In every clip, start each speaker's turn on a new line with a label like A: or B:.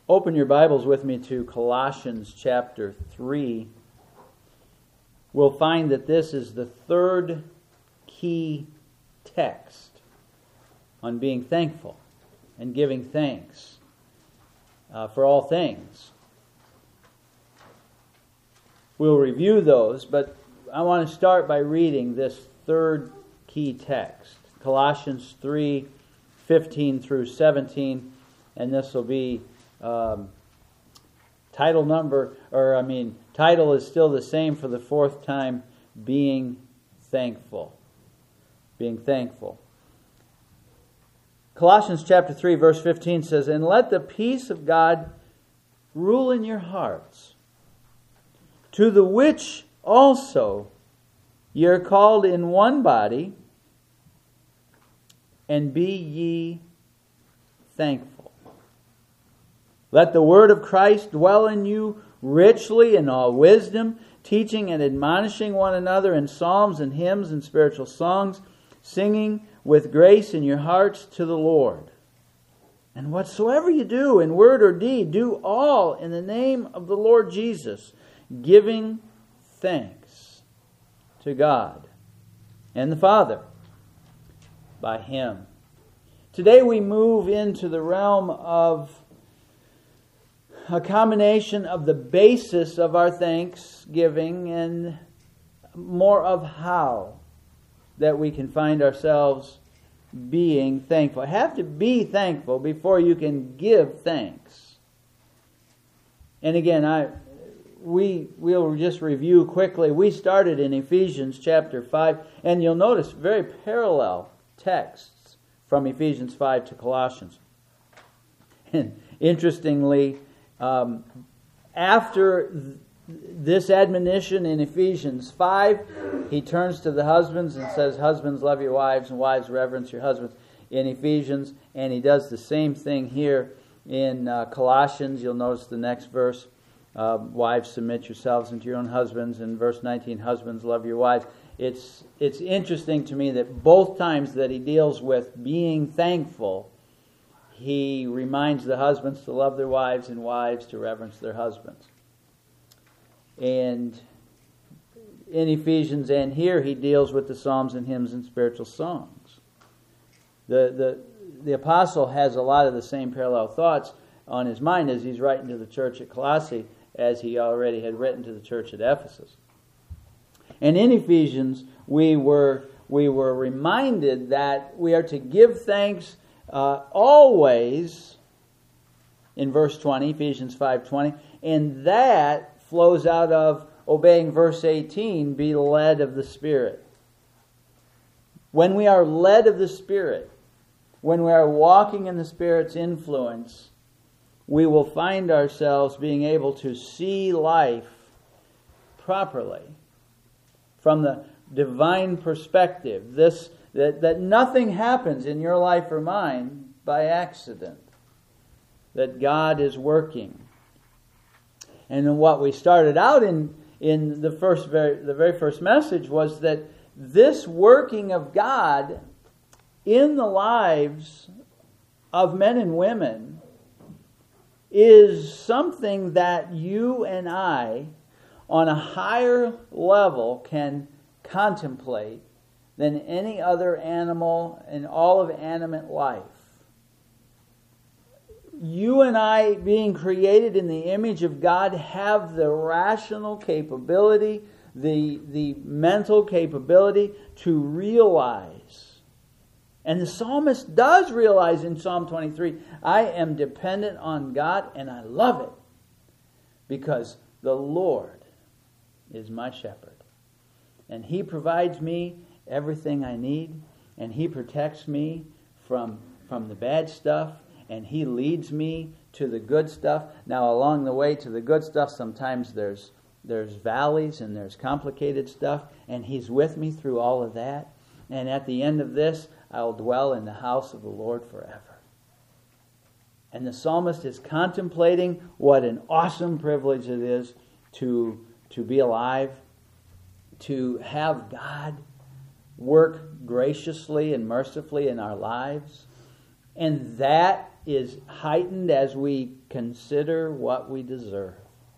A: Open your Bibles with me to Colossians chapter 3. We'll find that this is the third key text on being thankful and giving thanks for all things. We'll review those, but I want to start by reading this third key text, Colossians 3:15 through 17, and this will be title is still the same for the fourth time, being thankful. Being thankful. Colossians chapter 3 verse 15 says, "And let the peace of God rule in your hearts, to the which also ye are called in one body, and be ye thankful. Let the word of Christ dwell in you richly in all wisdom, teaching and admonishing one another in psalms and hymns and spiritual songs, singing with grace in your hearts to the Lord. And whatsoever you do in word or deed, do all in the name of the Lord Jesus, giving thanks to God and the Father by Him." Today we move into the realm of a combination of the basis of our thanksgiving and more of how that we can find ourselves being thankful. You have to be thankful before you can give thanks. And again, we'll just review quickly. We started in Ephesians chapter 5, and you'll notice very parallel texts from Ephesians 5 to Colossians. And interestingly, after this admonition in Ephesians 5, he turns to the husbands and says, "Husbands, love your wives, and wives, reverence your husbands," in Ephesians. And he does the same thing here in Colossians. You'll notice the next verse, "Wives, submit yourselves unto your own husbands." In verse 19, "Husbands, love your wives." It's interesting to me that both times that he deals with being thankful, he reminds the husbands to love their wives and wives to reverence their husbands. And in Ephesians and here he deals with the psalms and hymns and spiritual songs. The apostle has a lot of the same parallel thoughts on his mind as he's writing to the church at Colossae as he already had written to the church at Ephesus. And in Ephesians we were reminded that we are to give thanks always, in verse 20, Ephesians 5:20, and that flows out of obeying verse 18, be led of the Spirit. When we are led of the Spirit, when we are walking in the Spirit's influence, we will find ourselves being able to see life properly from the divine perspective. That nothing happens in your life or mine by accident. That God is working. And what we started out in the very first message was that this working of God in the lives of men and women is something that you and I, on a higher level, can contemplate than any other animal in all of animate life. You and I, being created in the image of God, have the rational capability, the mental capability to realize. And the psalmist does realize in Psalm 23, I am dependent on God, and I love it because the Lord is my shepherd. And He provides me everything I need, and He protects me from the bad stuff, and He leads me to the good stuff. Now, along the way to the good stuff, sometimes there's valleys and there's complicated stuff, and He's with me through all of that. And at the end of this, I will dwell in the house of the Lord forever. And the psalmist is contemplating what an awesome privilege it is to be alive, to have God work graciously and mercifully in our lives. And that is heightened as we consider what we deserve.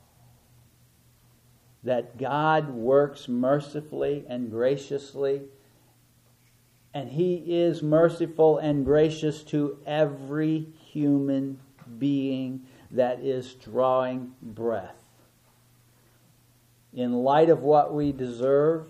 A: That God works mercifully and graciously, and He is merciful and gracious to every human being that is drawing breath. In light of what we deserve,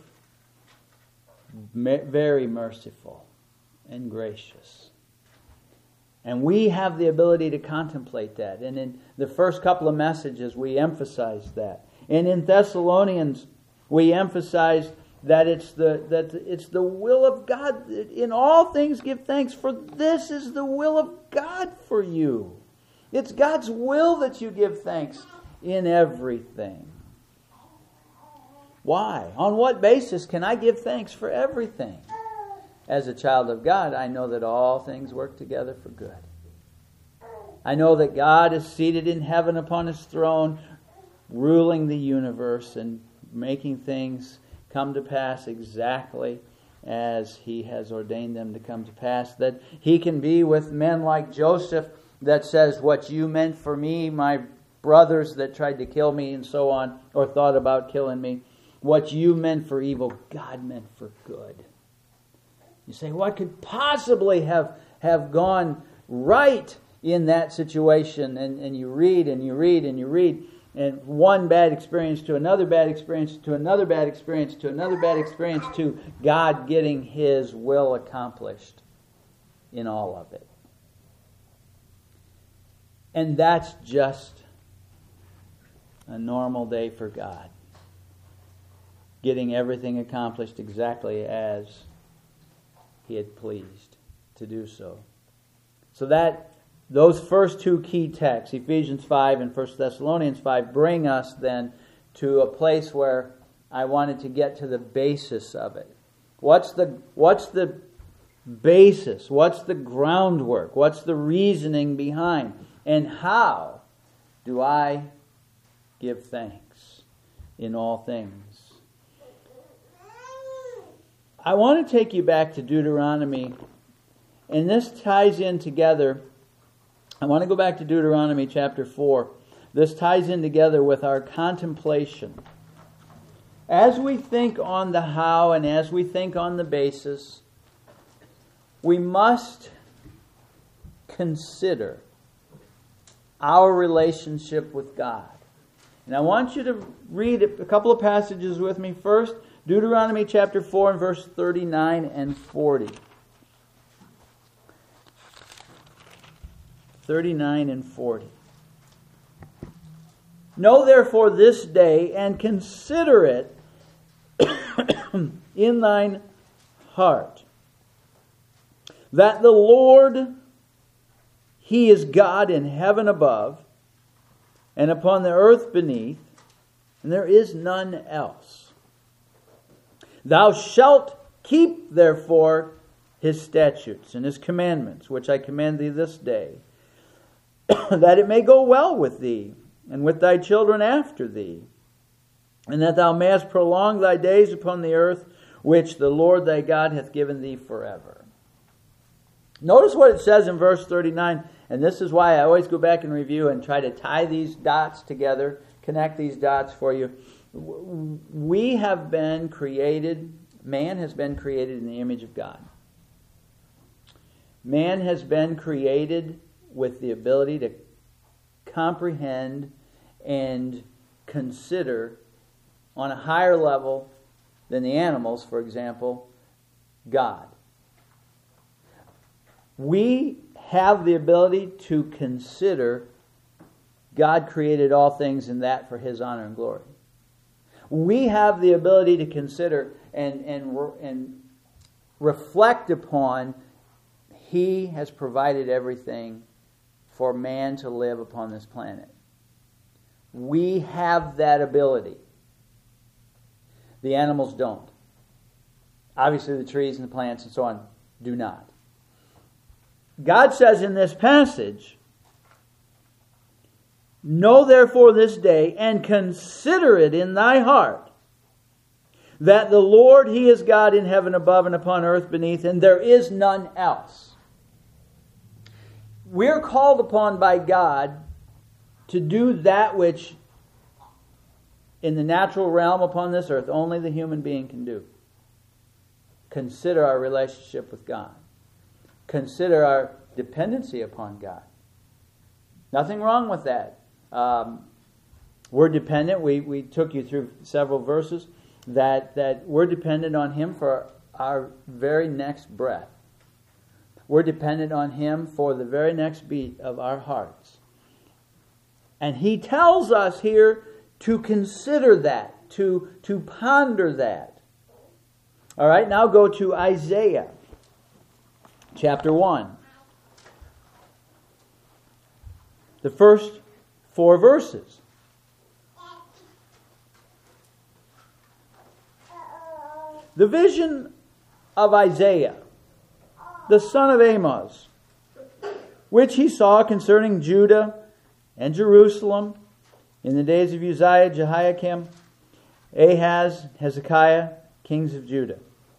A: very merciful and gracious. And we have the ability to contemplate that. And in the first couple of messages, we emphasized that. And in Thessalonians, we emphasized that it's the will of God. In all things give thanks, for this is the will of God for you. It's God's will that you give thanks in everything. Why? On what basis can I give thanks for everything? As a child of God, I know that all things work together for good. I know that God is seated in heaven upon His throne, ruling the universe and making things come to pass exactly as He has ordained them to come to pass. That He can be with men like Joseph that says, what you meant for me, my brothers that tried to kill me and so on, or thought about killing me, what you meant for evil, God meant for good. You say, what could possibly have gone right in that situation? And you read and you read and you read. And one bad experience to another bad experience to another bad experience to another bad experience to God getting His will accomplished in all of it. And that's just a normal day for God. Getting everything accomplished exactly as He had pleased to do so. So that those first two key texts, Ephesians 5 and 1 Thessalonians 5, bring us then to a place where I wanted to get to the basis of it. What's the basis? What's the groundwork? What's the reasoning behind? And how do I give thanks in all things? I want to take you back to Deuteronomy, and this ties in together. I want to go back to Deuteronomy chapter 4. This ties in together with our contemplation. As we think on the how and as we think on the basis, we must consider our relationship with God. And I want you to read a couple of passages with me. First, Deuteronomy chapter 4 and verse 39 and 40. 39 and 40. Know therefore this day and consider it in thine heart, that the Lord, He is God in heaven above and upon the earth beneath, and there is none else. Thou shalt keep therefore His statutes and His commandments, which I command thee this day, that it may go well with thee, and with thy children after thee, and that thou mayest prolong thy days upon the earth, which the Lord thy God hath given thee forever. Notice what it says in verse 39, and this is why I always go back and review and try to tie these dots together, connect these dots for you. We have been created, man has been created in the image of God. Man has been created with the ability to comprehend and consider on a higher level than the animals, for example, God. We have the ability to consider God created all things and that for His honor and glory. We have the ability to consider and reflect upon He has provided everything for man to live upon this planet. We have that ability. The animals don't. Obviously the trees and the plants and so on do not. God says in this passage, know therefore this day and consider it in thy heart, that the Lord, He is God in heaven above and upon earth beneath, and there is none else. we're called upon by God to do that which in the natural realm upon this earth only the human being can do. Consider our relationship with God. Consider our dependency upon God. Nothing wrong with that. We're dependent. We took you through several verses that we're dependent on Him for our very next breath. We're dependent on Him for the very next beat of our hearts. And He tells us here to consider that, to ponder that. All right, now go to Isaiah chapter 1. The first 4 verses. The vision of Isaiah, the son of Amoz, which he saw concerning Judah and Jerusalem in the days of Uzziah, Jehoiakim, Ahaz, Hezekiah, kings of Judah.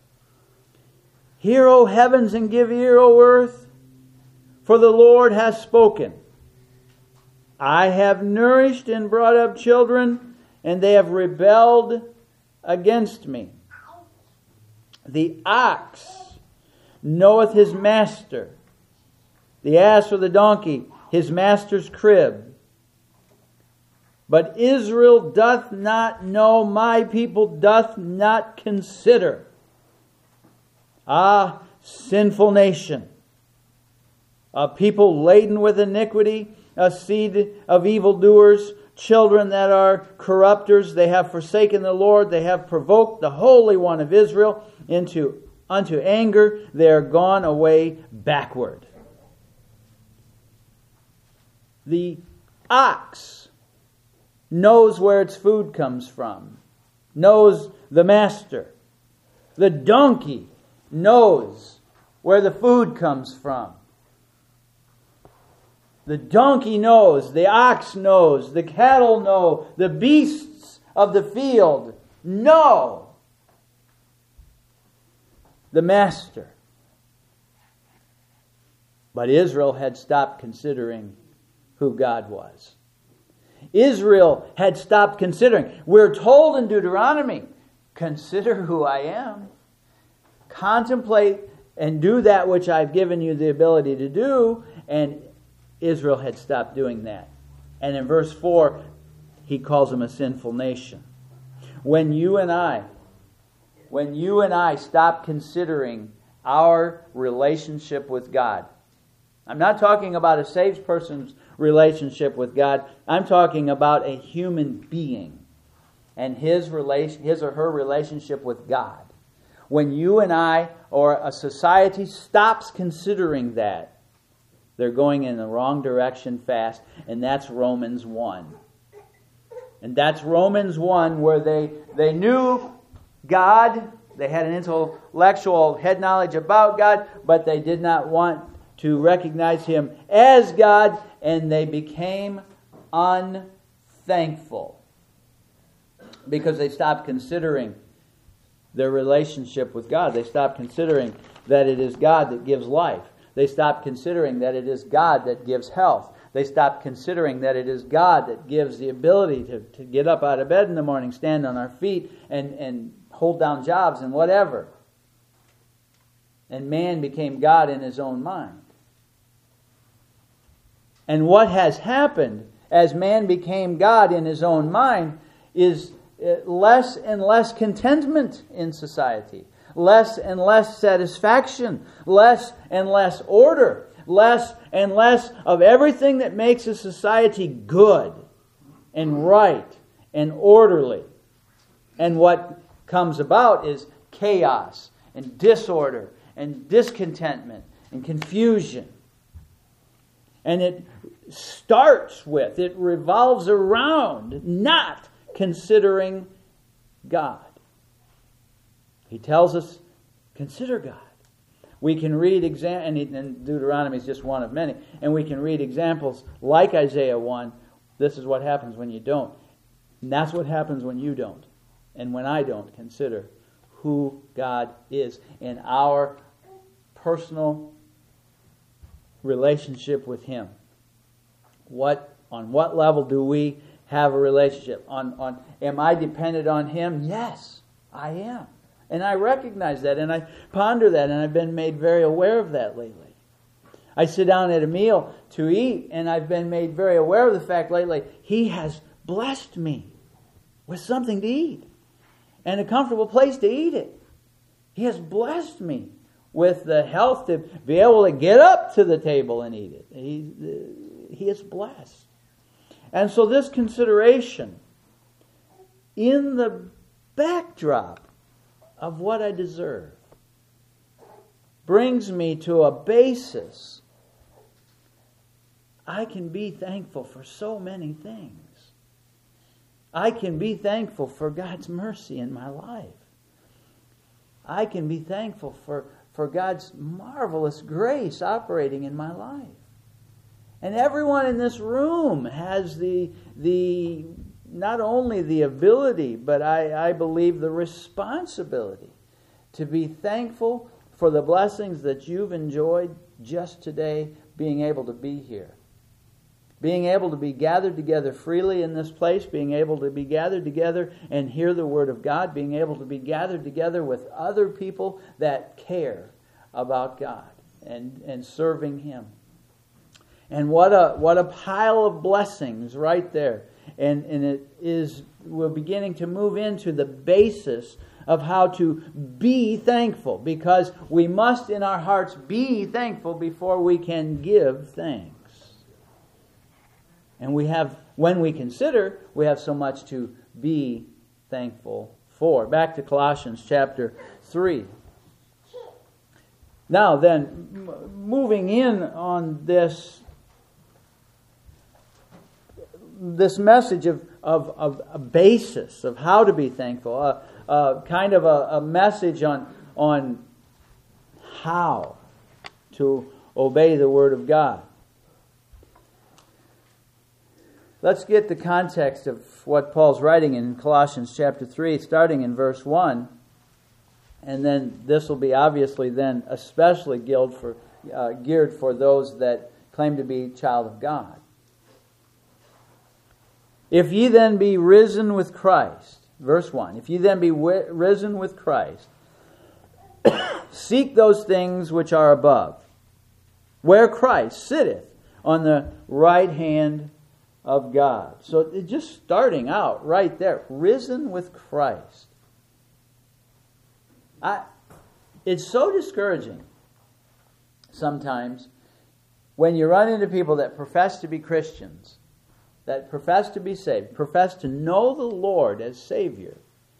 A: Hear, O heavens, and give ear, O earth, for the Lord has spoken. I have nourished and brought up children, and they have rebelled against me. The ox knoweth his master, the ass or the donkey his master's crib. But Israel doth not know, my people doth not consider. Ah, sinful nation, a people laden with iniquity, a seed of evildoers, children that are corrupters. They have forsaken the Lord. They have provoked the Holy One of Israel unto anger. They are gone away backward. The ox knows where its food comes from, knows the master. The donkey knows where the food comes from. The donkey knows, the ox knows, the cattle know, the beasts of the field know the master. But Israel had stopped considering who God was. Israel had stopped considering. We're told in Deuteronomy, consider who I am. Contemplate and do that which I've given you the ability to do. And Israel had stopped doing that. And in verse 4, he calls them a sinful nation. When you and I stop considering our relationship with God, I'm not talking about a saved person's relationship with God. I'm talking about a human being and his or her relationship with God. When you and I or a society stops considering that, they're going in the wrong direction fast, and that's Romans 1. And that's Romans 1 where they knew God, they had an intellectual head knowledge about God, but they did not want to recognize Him as God, and they became unthankful because they stopped considering their relationship with God. They stopped considering that it is God that gives life. They stopped considering that it is God that gives health. They stopped considering that it is God that gives the ability to get up out of bed in the morning, stand on our feet, and hold down jobs and whatever. And man became God in his own mind. And what has happened as man became God in his own mind is less and less contentment in society, less and less satisfaction, less and less order, less and less of everything that makes a society good and right and orderly. And what comes about is chaos and disorder and discontentment and confusion. And it revolves around not considering God. He tells us, consider God. We can read and Deuteronomy is just one of many, and we can read examples like Isaiah 1. This is what happens when you don't. And that's what happens when you don't. And when I don't consider who God is in our personal relationship with Him. On what level do we have a relationship? Am I dependent on Him? Yes, I am. And I recognize that, and I ponder that, and I've been made very aware of that lately. I sit down at a meal to eat, and I've been made very aware of the fact lately He has blessed me with something to eat and a comfortable place to eat it. He has blessed me with the health to be able to get up to the table and eat it. He is blessed. And so this consideration in the backdrop of what I deserve brings me to a basis. I can be thankful for so many things. I can be thankful for God's mercy in my life. I can be thankful for God's marvelous grace operating in my life. And everyone in this room has the not only the ability, but I believe the responsibility to be thankful for the blessings that you've enjoyed just today, being able to be here. Being able to be gathered together freely in this place, being able to be gathered together and hear the Word of God, being able to be gathered together with other people that care about God and serving Him. And what a pile of blessings right there. And we're beginning to move into the basis of how to be thankful, because we must in our hearts be thankful before we can give thanks. And when we consider, we have so much to be thankful for. Back to Colossians chapter 3. Now then, moving in on this message of a basis of how to be thankful, kind of a message on how to obey the Word of God. Let's get the context of what Paul's writing in Colossians chapter 3, starting in verse 1. And then this will be obviously then especially geared for those that claim to be child of God. If ye then be risen with Christ, verse 1, if ye then be risen with Christ, seek those things which are above, where Christ sitteth on the right hand of God. So just starting out right there, risen with Christ. It's so discouraging sometimes when you run into people that profess to be Christians, that profess to be saved, profess to know the Lord as Savior,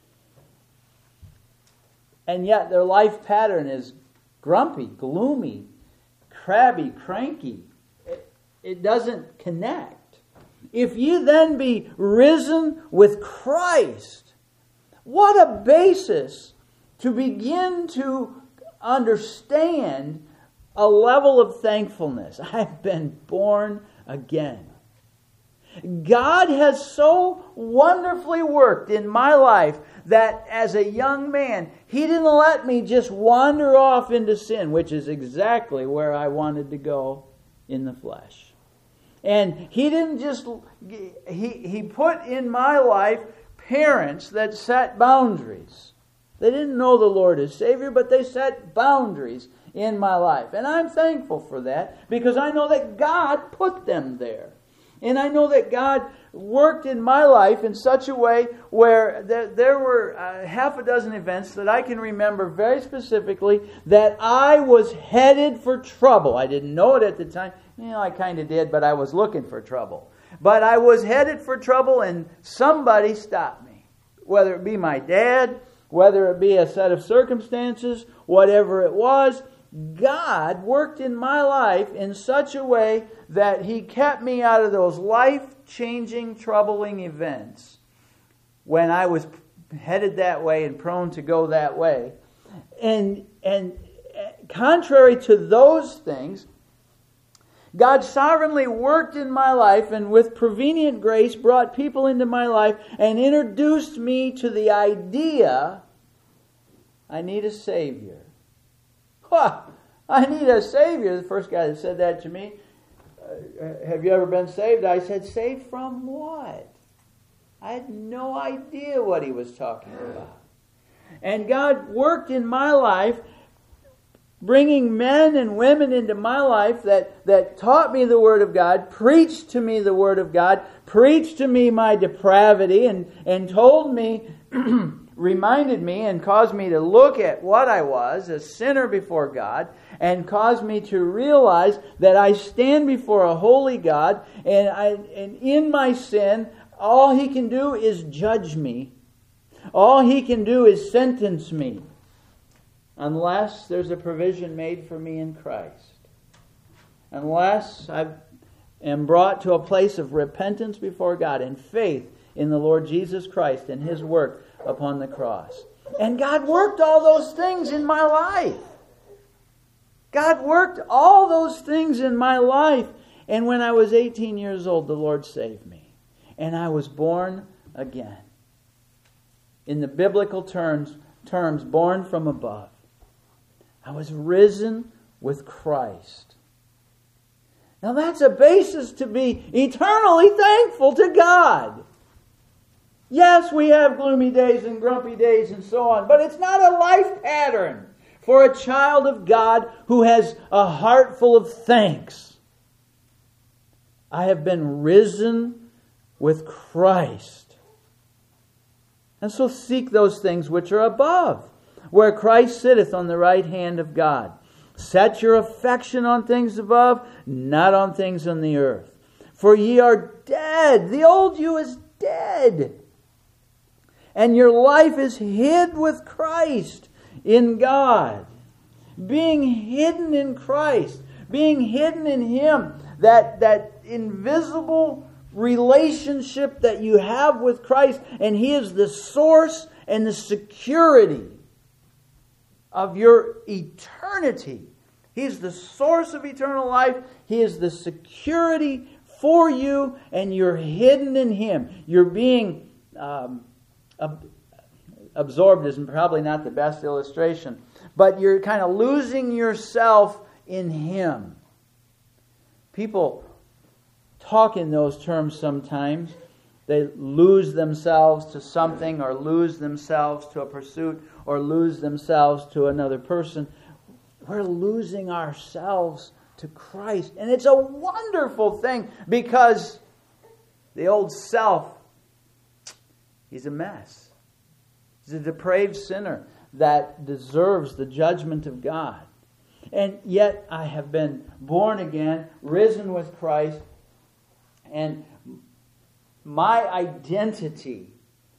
A: and yet their life pattern is grumpy, gloomy, crabby, cranky. It doesn't connect. If ye then be risen with Christ, what a basis to begin to understand a level of thankfulness. I've been born again. God has so wonderfully worked in my life that as a young man, He didn't let me just wander off into sin, which is exactly where I wanted to go in the flesh. And He didn't just, He put in my life parents that set boundaries. They didn't know the Lord as Savior, but they set boundaries in my life. And I'm thankful for that, because I know that God put them there. And I know that God worked in my life in such a way where there were half a dozen events that I can remember very specifically that I was headed for trouble. I didn't know it at the time. I kind of did, but I was looking for trouble. But I was headed for trouble, and somebody stopped me. Whether it be my dad, whether it be a set of circumstances, whatever it was, God worked in my life in such a way that He kept me out of those life-changing, troubling events when I was headed that way and prone to go that way. And contrary to those things, God sovereignly worked in my life and with prevenient grace brought people into my life and introduced me to the idea I need a Savior. I need a Savior. The first guy that said that to me, have you ever been saved? I said, saved from what? I had no idea what he was talking about. And God worked in my life, bringing men and women into my life that taught me the Word of God, preached to me the Word of God, preached to me my depravity, and told me, reminded me and caused me to look at what I was, a sinner before God, and caused me to realize that I stand before a holy God, and in my sin, all He can do is judge me. All He can do is sentence me, unless there's a provision made for me in Christ. Unless I am brought to a place of repentance before God and faith in the Lord Jesus Christ and His work upon the cross. And God worked all those things in my life. God worked all those things in my life. And when I was 18 years old, the Lord saved me. And I was born again. In the biblical terms, born from above. I was risen with Christ. Now that's a basis to be eternally thankful to God. Yes, we have gloomy days and grumpy days and so on, but it's not a life pattern for a child of God who has a heart full of thanks. I have been risen with Christ. And so seek those things which are above, where Christ sitteth on the right hand of God. Set your affection on things above, not on things on the earth. For ye are dead. The old you is dead. And your life is hid with Christ in God. Being hidden in Christ. Being hidden in Him. That invisible relationship that you have with Christ. And He is the source and the security of your eternity. He is the source of eternal life. He is the security for you, and you're hidden in Him. You're being absorbed is probably not the best illustration, but you're kind of losing yourself in Him. People talk in those terms sometimes. They lose themselves to something, or lose themselves to a pursuit, or lose themselves to another person. We're losing ourselves to Christ. And it's a wonderful thing, because the old self, he's a mess. He's a depraved sinner that deserves the judgment of God. And yet I have been born again, risen with Christ, and my identity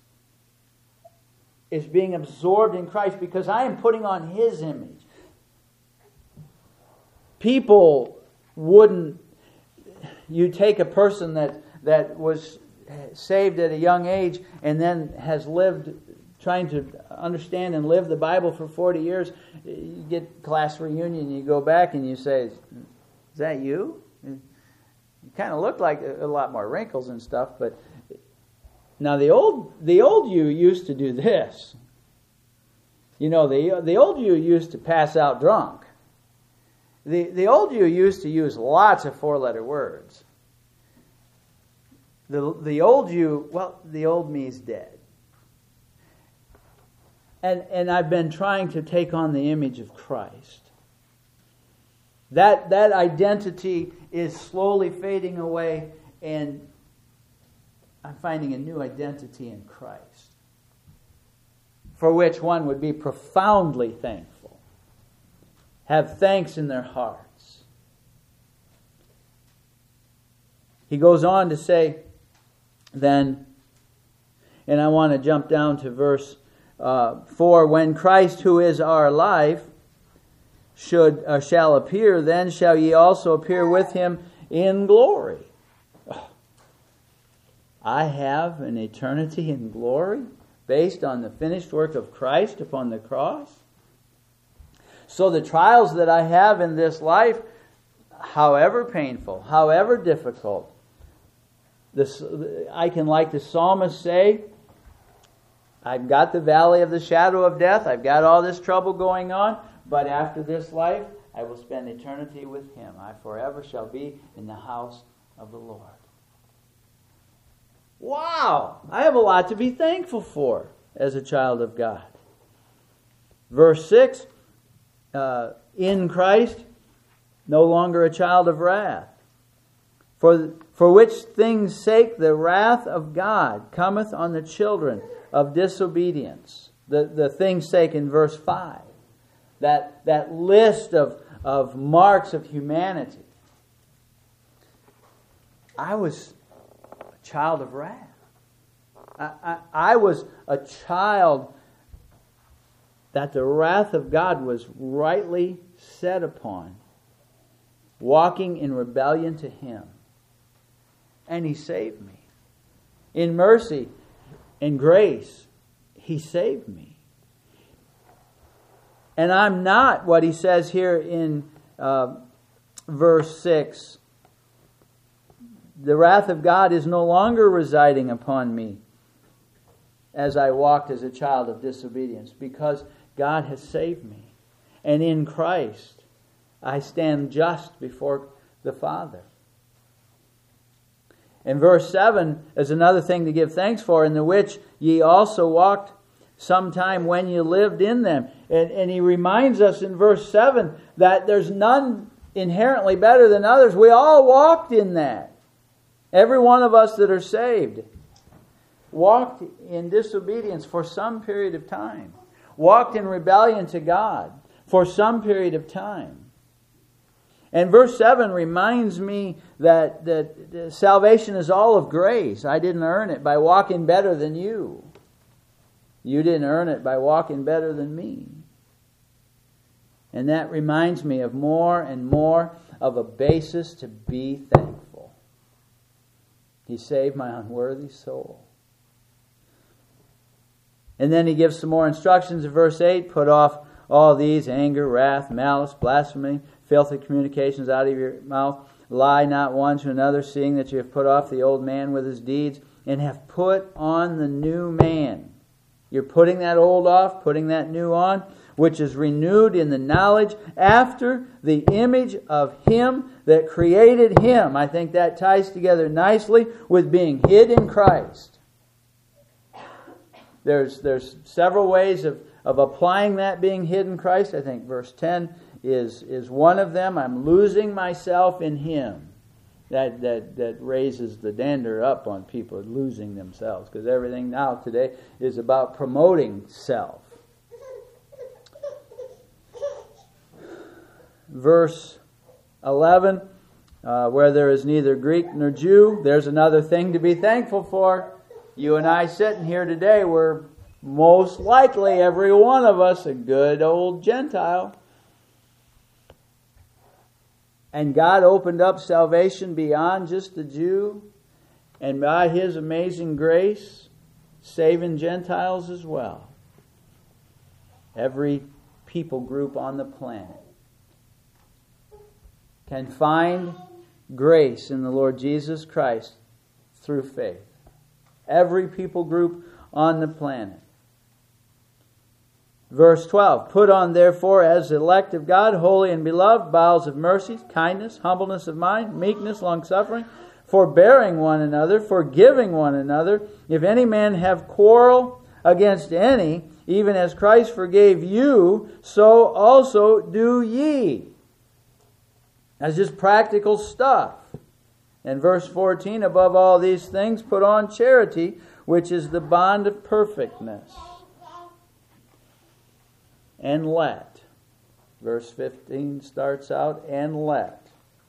A: is being absorbed in Christ because I am putting on His image. People wouldn't... You take a person that was saved at a young age and then has lived trying to understand and live the Bible for 40 years. You get class reunion, you go back and you say, is that you? You kind of look like a lot more wrinkles and stuff, but now the old you used to do this. You know, the old you used to pass out drunk. The old you used to use lots of four-letter words. The old you, well, the old me is dead. And I've been trying to take on the image of Christ. That identity is slowly fading away, and I'm finding a new identity in Christ, for which one would be profoundly thankful. Have thanks in their hearts. He goes on to say then, and I want to jump down to verse 4, when Christ, who is our life, shall appear, then shall ye also appear with Him in glory. I have an eternity in glory based on the finished work of Christ upon the cross. So the trials that I have in this life, however painful, however difficult, I can, like the psalmist, say, I've got the valley of the shadow of death, I've got all this trouble going on, but after this life, I will spend eternity with Him. I forever shall be in the house of the Lord. Wow! I have a lot to be thankful for as a child of God. Verse 6, in Christ, no longer a child of wrath. For which things' sake the wrath of God cometh on the children of disobedience. The things' sake in verse 5. That list of marks of humanity. I was a child of wrath. I was a child that the wrath of God was rightly set upon, walking in rebellion to Him. And He saved me. In mercy and grace, He saved me. And I'm not what He says here in verse 6. The wrath of God is no longer residing upon me as I walked as a child of disobedience, because God has saved me. And in Christ, I stand just before the Father. And verse 7 is another thing to give thanks for, in the which ye also walked sometime when you lived in them. And he reminds us in verse 7 that there's none inherently better than others. We all walked in that. Every one of us that are saved walked in disobedience for some period of time. Walked in rebellion to God for some period of time. And verse 7 reminds me that salvation is all of grace. I didn't earn it by walking better than you. You didn't earn it by walking better than me. And that reminds me of more and more of a basis to be thankful. He saved my unworthy soul. And then he gives some more instructions in verse 8. Put off all these: anger, wrath, malice, blasphemy, filthy communications out of your mouth. Lie not one to another, seeing that you have put off the old man with his deeds, and have put on the new man. You're putting that old off, putting that new on, which is renewed in the knowledge after the image of Him that created him. I think that ties together nicely with being hid in Christ. There's several ways of applying that being hid in Christ. I think verse 10 is one of them. I'm losing myself in Him. That raises the dander up on people losing themselves, because everything now today is about promoting self. Verse 11, where there is neither Greek nor Jew, there's another thing to be thankful for. You and I sitting here today, we're most likely, every one of us, a good old Gentile. And God opened up salvation beyond just the Jew, and by His amazing grace, saving Gentiles as well. Every people group on the planet can find grace in the Lord Jesus Christ through faith. Every people group on the planet. Verse 12, put on therefore as elect of God, holy and beloved, bowels of mercy, kindness, humbleness of mind, meekness, longsuffering, forbearing one another, forgiving one another. If any man have quarrel against any, even as Christ forgave you, so also do ye. That's just practical stuff. And verse 14, above all these things, put on charity, which is the bond of perfectness. And let. Verse 15 starts out, and let.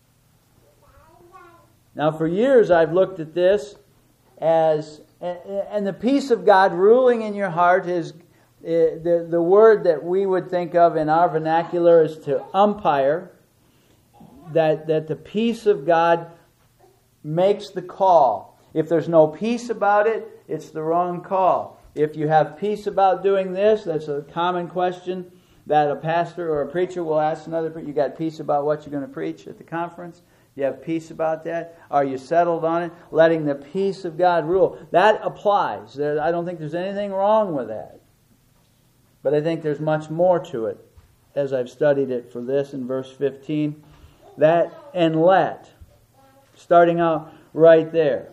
A: Now for years I've looked at this as, and the peace of God ruling in your heart is, the word that we would think of in our vernacular is to umpire, that the peace of God makes the call. If there's no peace about it, it's the wrong call. If you have peace about doing this, that's a common question that a pastor or a preacher will ask another preacher. You got peace about what you're going to preach at the conference? You have peace about that? Are you settled on it? Letting the peace of God rule. That applies. I don't think there's anything wrong with that. But I think there's much more to it. as I've studied it for this in verse 15. That and let, starting out right there.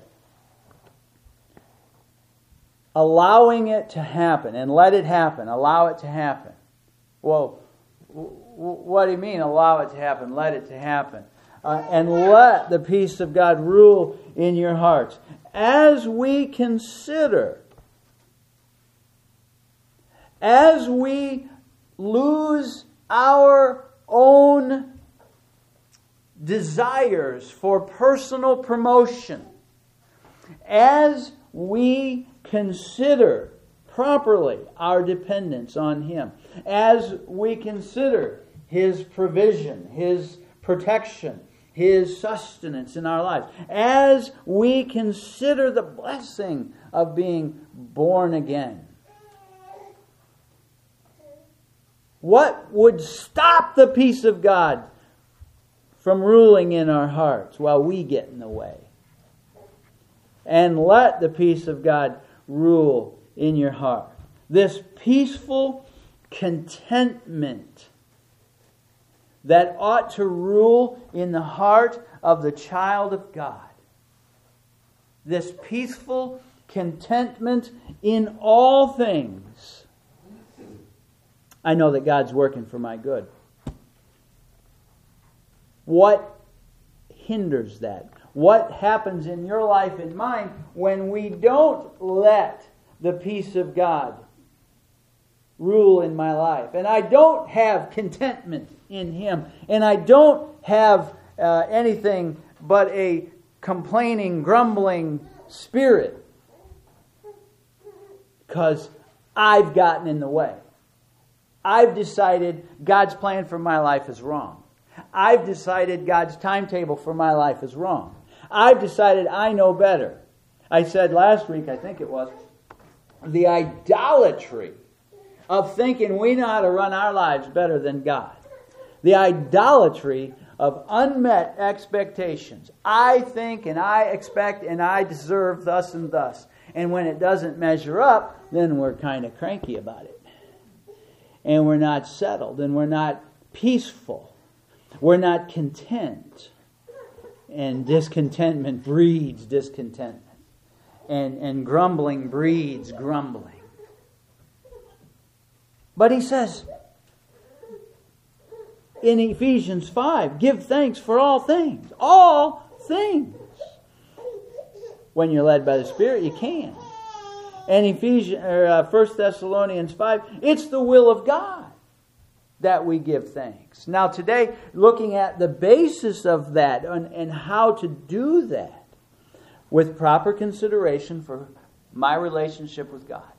A: Allowing it to happen, and let it happen. Allow it to happen. Well, what do you mean, allow it to happen, let it to happen? And let the peace of God rule in your hearts. As we consider, as we lose our own desires for personal promotion, as we consider properly our dependence on Him, as we consider His provision, His protection, His sustenance in our lives, as we consider the blessing of being born again, what would stop the peace of God from ruling in our hearts while we get in the way? And let the peace of God rule in your heart. This peaceful contentment that ought to rule in the heart of the child of God. This peaceful contentment in all things. I know that God's working for my good. What hinders that? What happens in your life and mine when we don't let the peace of God rule in my life? And I don't have contentment in Him. And I don't have anything but a complaining, grumbling spirit. Because I've gotten in the way. I've decided God's plan for my life is wrong. I've decided God's timetable for my life is wrong. I've decided I know better. I said last week, I think it was, the idolatry of thinking we know how to run our lives better than God. The idolatry of unmet expectations. I think and I expect and I deserve thus and thus. And when it doesn't measure up, then we're kind of cranky about it. And we're not settled and we're not peaceful. We're not content. And discontentment breeds discontentment. And grumbling breeds grumbling. But he says in Ephesians 5, give thanks for all things. All things. When you're led by the Spirit, you can. And 1 Thessalonians 5, it's the will of God that we give thanks. Now today, looking at the basis of that and how to do that with proper consideration for my relationship with God.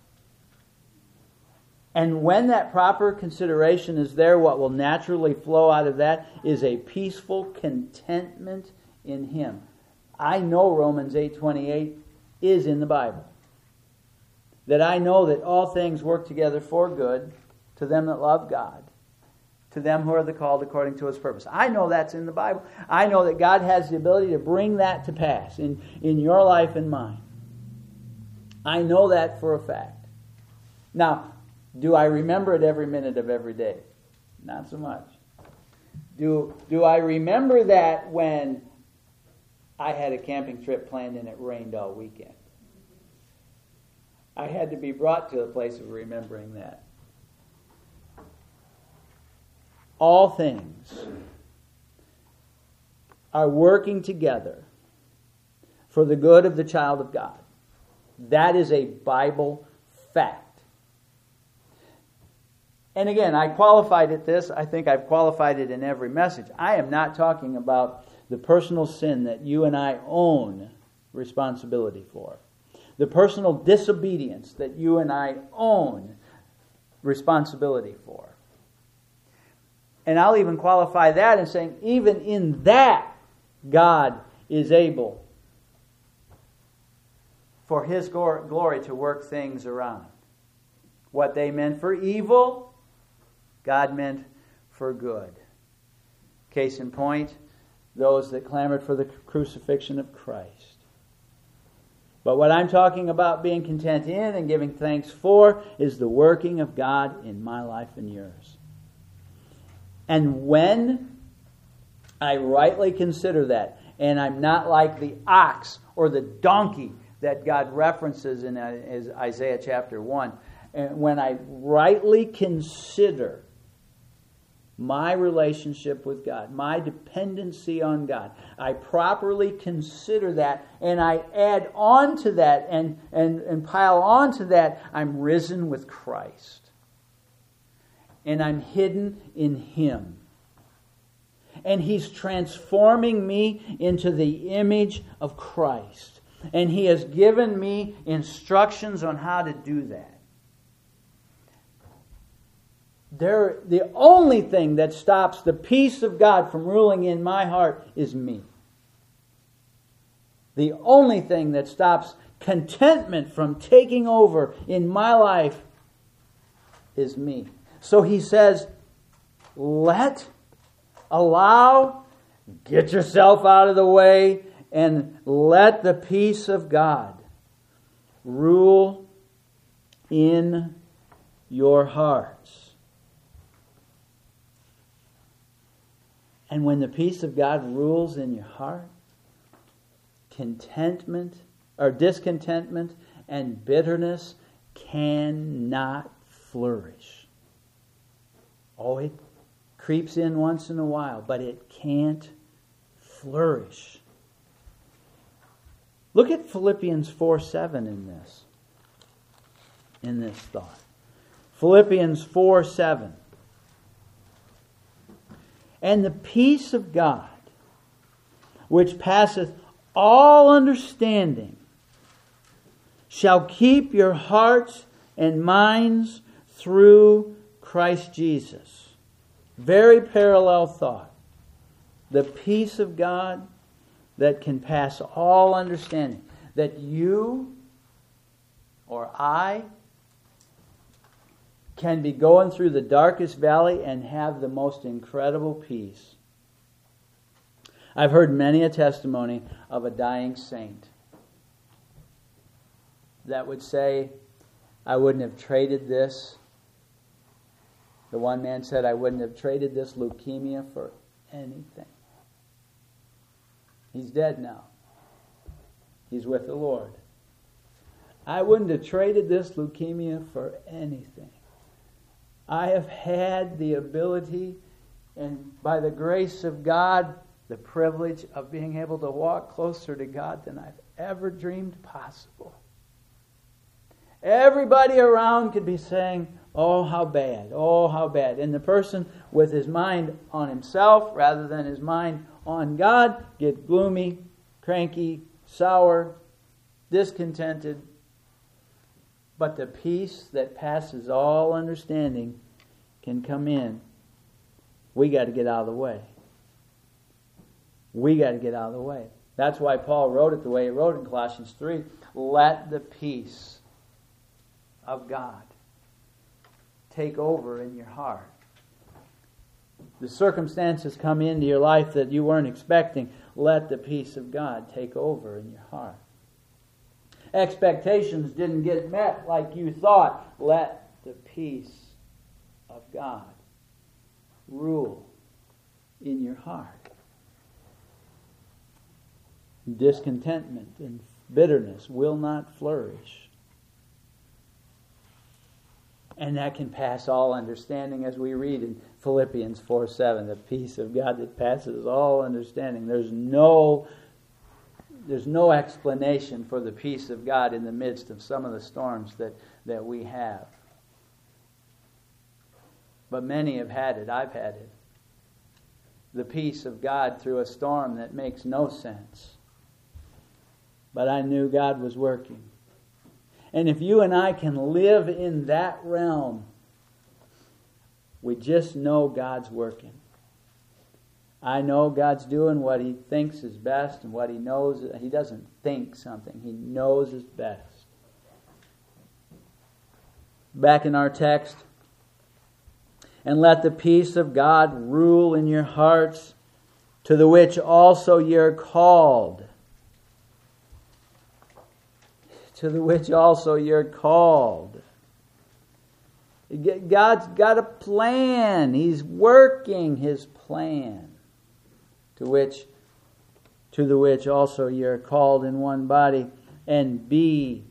A: And when that proper consideration is there, what will naturally flow out of that is a peaceful contentment in Him. I know Romans 8:28 is in the Bible. That I know that all things work together for good to them that love God, to them who are the called according to His purpose. I know that's in the Bible. I know that God has the ability to bring that to pass in your life and mine. I know that for a fact. Now, do I remember it every minute of every day? Not so much. Do I remember that when I had a camping trip planned and it rained all weekend? I had to be brought to a place of remembering that. All things are working together for the good of the child of God. That is a Bible fact. And again, I qualified it this. I think I've qualified it in every message. I am not talking about the personal sin that you and I own responsibility for. The personal disobedience that you and I own responsibility for. And I'll even qualify that in saying, even in that, God is able for His glory to work things around. What they meant for evil, God meant for good. Case in point, those that clamored for the crucifixion of Christ. But what I'm talking about being content in and giving thanks for is the working of God in my life and yours. And when I rightly consider that, and I'm not like the ox or the donkey that God references in Isaiah chapter 1, and when I rightly consider my relationship with God, my dependency on God, I properly consider that, and I add on to that and pile on to that, I'm risen with Christ. And I'm hidden in Him. And He's transforming me into the image of Christ. And He has given me instructions on how to do that. The only thing that stops the peace of God from ruling in my heart is me. The only thing that stops contentment from taking over in my life is me. So He says, get yourself out of the way and let the peace of God rule in your hearts. And when the peace of God rules in your heart, discontentment and bitterness cannot flourish. Oh, it creeps in once in a while, but it can't flourish. Look at Philippians 4:7 in this thought. Philippians 4:7. And the peace of God, which passeth all understanding, shall keep your hearts and minds through Christ Jesus. Very parallel thought. The peace of God that can pass all understanding. That you or I can be going through the darkest valley and have the most incredible peace. I've heard many a testimony of a dying saint that would say, I wouldn't have traded this. The one man said, I wouldn't have traded this leukemia for anything. He's dead now. He's with the Lord. I wouldn't have traded this leukemia for anything. I have had the ability, and by the grace of God, the privilege of being able to walk closer to God than I've ever dreamed possible. Everybody around could be saying, oh, how bad, oh, how bad. And the person with his mind on himself rather than his mind on God get gloomy, cranky, sour, discontented. But the peace that passes all understanding can come in. We got to get out of the way. We got to get out of the way. That's why Paul wrote it the way he wrote it in Colossians 3. Let the peace of God take over in your heart. The circumstances come into your life that you weren't expecting. Let the peace of God take over in your heart. Expectations didn't get met like you thought. Let the peace of God rule in your heart. Discontentment and bitterness will not flourish. And that can pass all understanding, as we read in Philippians 4:7, the peace of God that passes all understanding. There's no explanation for the peace of God in the midst of some of the storms that we have. But many have had it. I've had it. The peace of God through a storm that makes no sense. But I knew God was working. And if you and I can live in that realm, we just know God's working. I know God's doing what He thinks is best and what He knows. He doesn't think something. He knows is best. Back in our text, and let the peace of God rule in your hearts, to the which also ye are called. To the which also ye are called. God's got a plan. He's working His plan, to the which also ye are called in one body, and be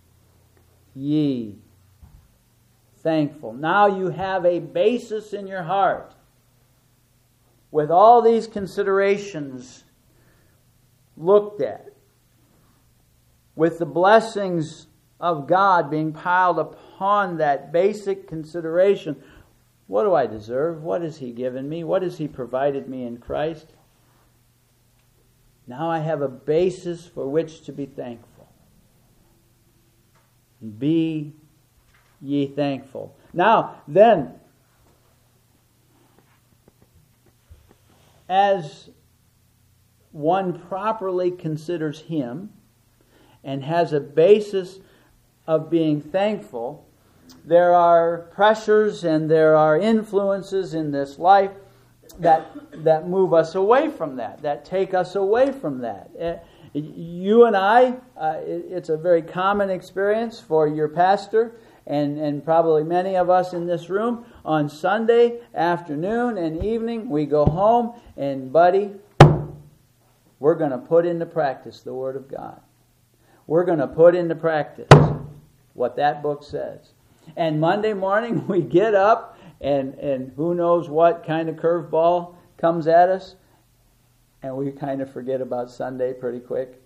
A: ye thankful. Now you have a basis in your heart. With all these considerations looked at, with the blessings of God being piled upon that basic consideration, what do I deserve? What has He given me? What has He provided me in Christ? Now I have a basis for which to be thankful. Be ye thankful. Now, then, as one properly considers Him and has a basis of being thankful, there are pressures and there are influences in this life that move us away from that take us away from that. You and I, it's a very common experience for your pastor and probably many of us in this room. On Sunday afternoon and evening, we go home and, buddy, we're going to put into practice the Word of God. We're going to put into practice what that book says. And Monday morning we get up and who knows what kind of curveball comes at us, and we kind of forget about Sunday pretty quick.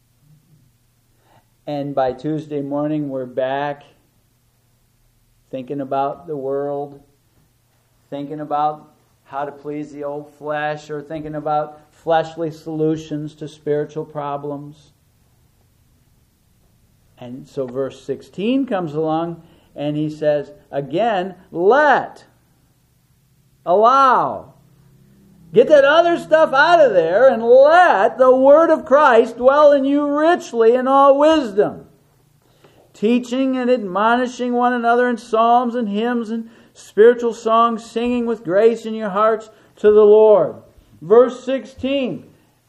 A: And by Tuesday morning we're back thinking about the world, thinking about how to please the old flesh, or thinking about fleshly solutions to spiritual problems. And so verse 16 comes along and he says, again, allow. Get that other stuff out of there and let the Word of Christ dwell in you richly in all wisdom, teaching and admonishing one another in psalms and hymns and spiritual songs, singing with grace in your hearts to the Lord. Verse 16,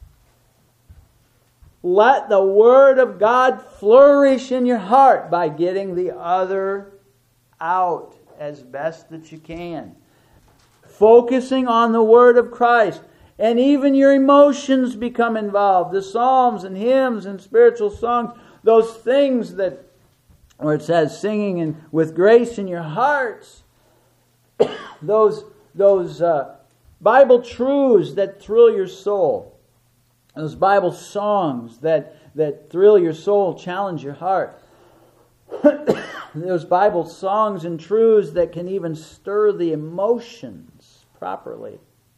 A: let the Word of God flourish in your heart by getting the other out as best that you can. Focusing on the Word of Christ. And even your emotions become involved. The psalms and hymns and spiritual songs, those things that, where it says singing and with grace in your hearts, those Bible truths that thrill your soul, those Bible songs that thrill your soul, challenge your heart, those Bible songs and truths that can even stir the emotions properly.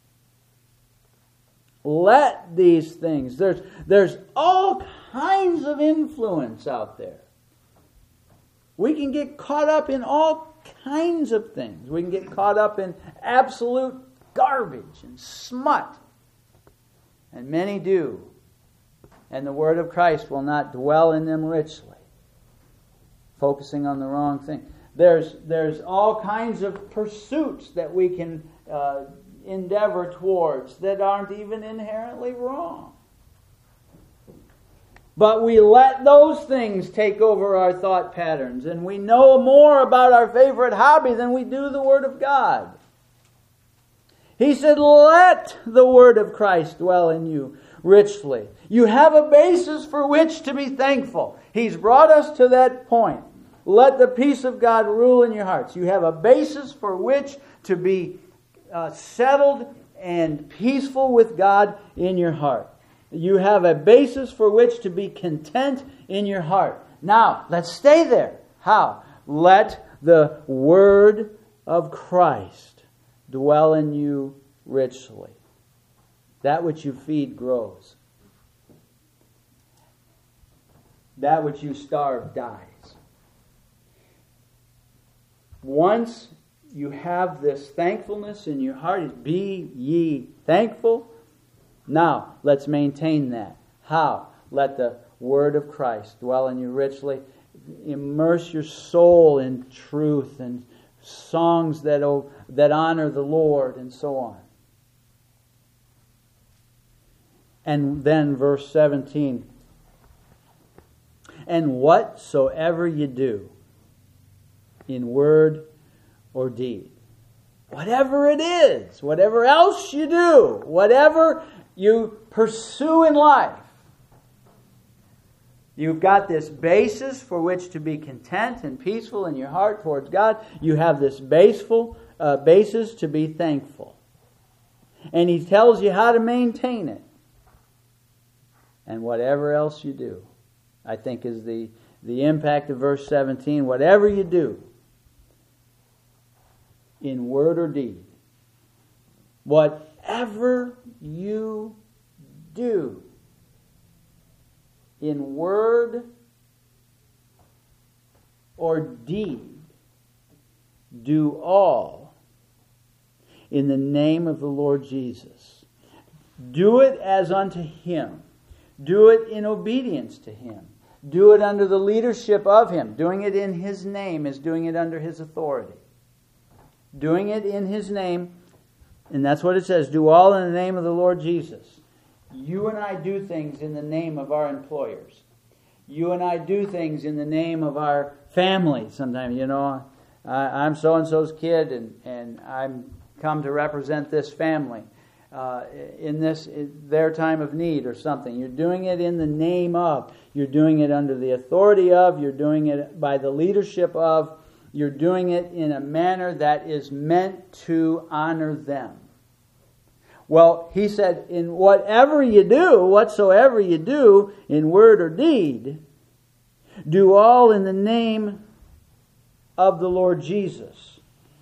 A: Let these things, there's all kinds of influence out there. We can get caught up in all kinds of things. We can get caught up in absolute garbage and smut. And many do. And the Word of Christ will not dwell in them richly. Focusing on the wrong thing. There's all kinds of pursuits that we can endeavor towards that aren't even inherently wrong. But we let those things take over our thought patterns, and we know more about our favorite hobby than we do the Word of God. He said, let the Word of Christ dwell in you richly. You have a basis for which to be thankful. He's brought us to that point. Let the peace of God rule in your hearts. You have a basis for which to be settled and peaceful with God in your heart. You have a basis for which to be content in your heart. Now, let's stay there. How? Let the Word of Christ dwell in you richly. That which you feed grows. That which you starve dies. Once you have this thankfulness in your heart, be ye thankful. Now, let's maintain that. How? Let the Word of Christ dwell in you richly. Immerse your soul in truth and songs that honor the Lord, and so on. And then verse 17. And whatsoever you do, in word or deed. Whatever it is, whatever else you do, whatever you pursue in life, you've got this basis for which to be content and peaceful in your heart towards God. You have this basis to be thankful. And He tells you how to maintain it. And whatever else you do, I think is the impact of verse 17. Whatever you do, in word or deed, whatever you do, in word or deed, do all in the name of the Lord Jesus. Do it as unto Him. Do it in obedience to Him. Do it under the leadership of Him. Doing it in His name is doing it under His authority. Doing it in His name, and that's what it says, do all in the name of the Lord Jesus. You and I do things in the name of our employers. You and I do things in the name of our family sometimes. I'm so-and-so's kid, and I'm come to represent this family in their time of need or something. You're doing it in the name of. You're doing it under the authority of. You're doing it by the leadership of. You're doing it in a manner that is meant to honor them. Well, he said, in whatsoever you do, in word or deed, do all in the name of the Lord Jesus.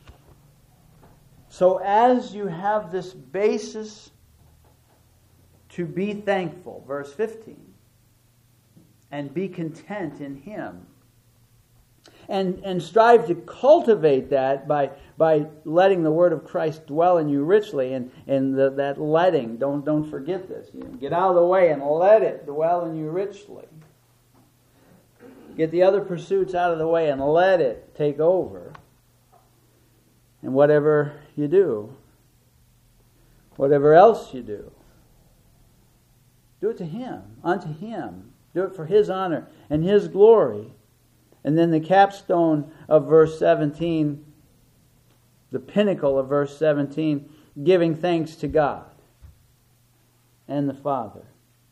A: So as you have this basis to be thankful, verse 15, and be content in Him, and strive to cultivate that by letting the Word of Christ dwell in you richly, and that letting, don't forget this. Get out of the way and let it dwell in you richly. Get the other pursuits out of the way and let it take over. And whatever you do, whatever else you do it to Him, unto Him. Do it for His honor and His glory. And then the capstone of verse 17, the pinnacle of verse 17, giving thanks to God and the Father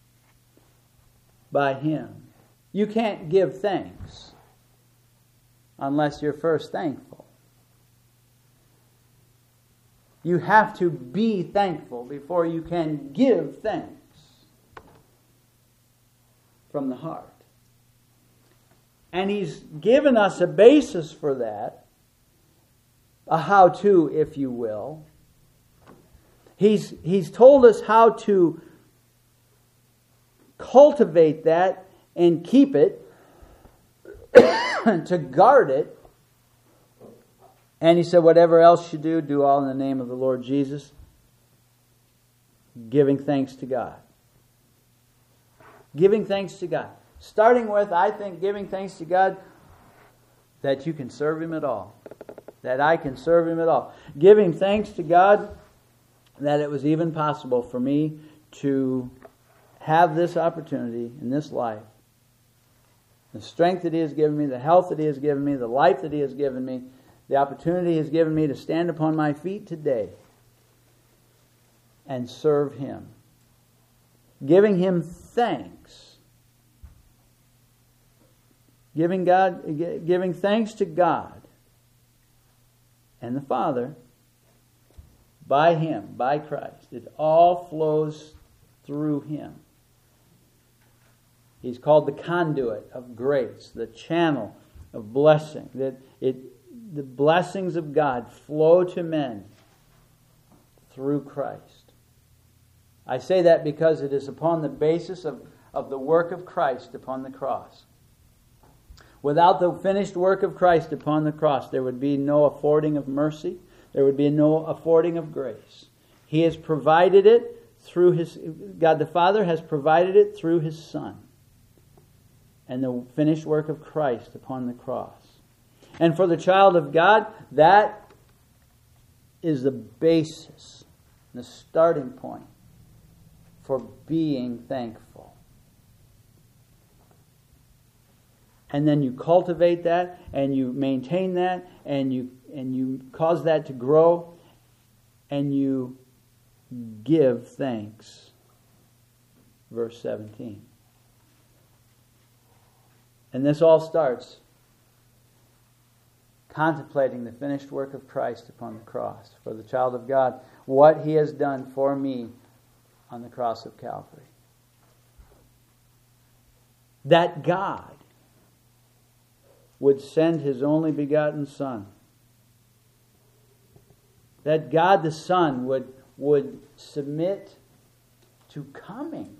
A: by Him. You can't give thanks unless you're first thankful. You have to be thankful before you can give thanks from the heart. And He's given us a basis for that, a how-to, if you will. He's told us how to cultivate that and keep it, to guard it. And He said, whatever else you do, do all in the name of the Lord Jesus, giving thanks to God. Giving thanks to God. Starting with, I think, giving thanks to God that you can serve Him at all. That I can serve Him at all. Giving thanks to God that it was even possible for me to have this opportunity in this life. The strength that He has given me, the health that He has given me, the life that He has given me, the opportunity He has given me to stand upon my feet today and serve Him. Giving Him thanks. Giving thanks to God and the Father by Him, by Christ. It all flows through Him. He's called the conduit of grace, the channel of blessing. The blessings of God flow to men through Christ. I say that because it is upon the basis of the work of Christ upon the cross. Without the finished work of Christ upon the cross, there would be no affording of mercy. There would be no affording of grace. He has provided it through God the Father has provided it through His Son. And the finished work of Christ upon the cross. And for the child of God, that is the basis, the starting point for being thankful. and then you cultivate that, and you maintain that, and you cause that to grow, and you give thanks. Verse 17. And this all starts contemplating the finished work of Christ upon the cross. For the child of God, what He has done for me on the cross of Calvary. That God would send His only begotten Son. That God the Son would submit to coming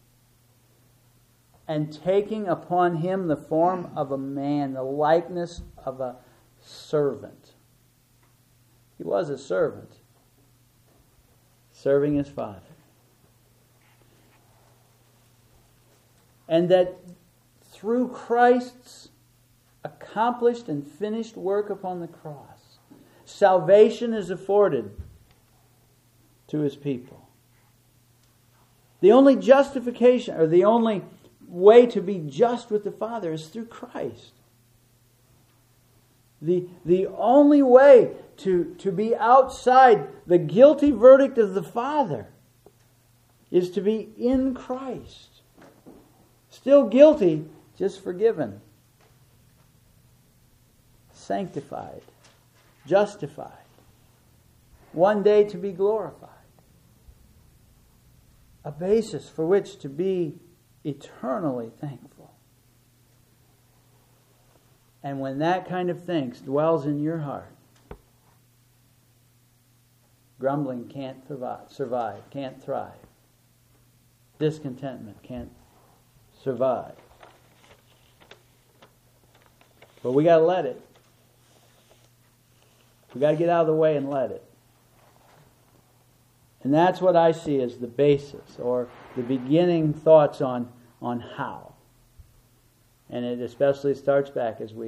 A: and taking upon Him the form of a man, the likeness of a servant. He was a servant, serving His Father. And that through Christ's accomplished and finished work upon the cross, salvation is afforded to His people. The only justification, or the only way to be just with the Father, is through Christ. The only way to be outside the guilty verdict of the Father is to be in Christ. Still guilty, just forgiven. Sanctified. Justified. One day to be glorified. A basis for which to be eternally thankful. And when that kind of thanks dwells in your heart, grumbling can't survive, can't thrive. Discontentment can't survive. But we got to let it. We got to get out of the way and let it. And that's what I see as the basis, or the beginning thoughts on how. And it especially starts as we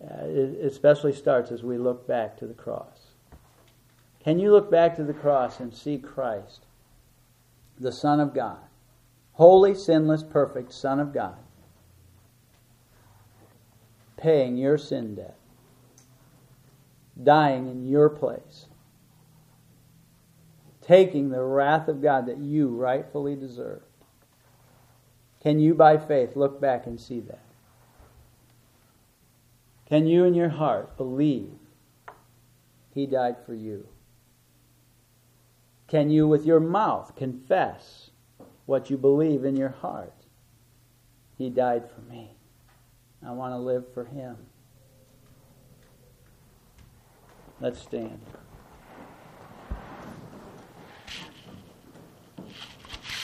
A: look back to the cross. Can you look back to the cross and see Christ, the Son of God, holy, sinless, perfect Son of God, paying your sin debt, dying in your place, taking the wrath of God that you rightfully deserve? Can you, by faith, look back and see that? Can you in your heart believe He died for you? Can you with your mouth confess what you believe in your heart? He died for me. I want to live for Him. Let's stand.